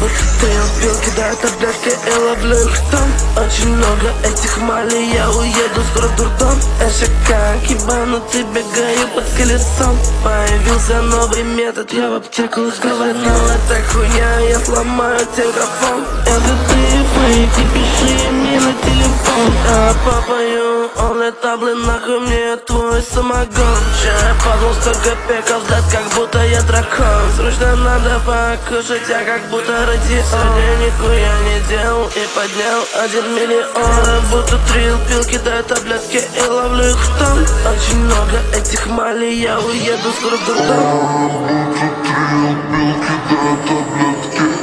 Прием пил, кидаю таблетки и ловлю их там. Очень много этих малей, я уеду скоро в дурдом. ЭШК, ебанутый, бегаю под колесом. Появился новый метод, я в аптеку сковырнул. Это хуйня, я сломаю телеграфон. Это ты, фейки, пиши мне на телефон. Я попою, он таблы, нахуй мне твой самогон. Чай падал 100 копейков, дать как будто я дракон. Срочно надо покушать, я как будто родился. Сегодня нихуя не делал и поднял 1 миллион. Будто трил, пил, кидаю таблетки и ловлю их в том. Очень много этих малей, я уеду скоро в дурдом. Будто трил, пил, кидаю таблетки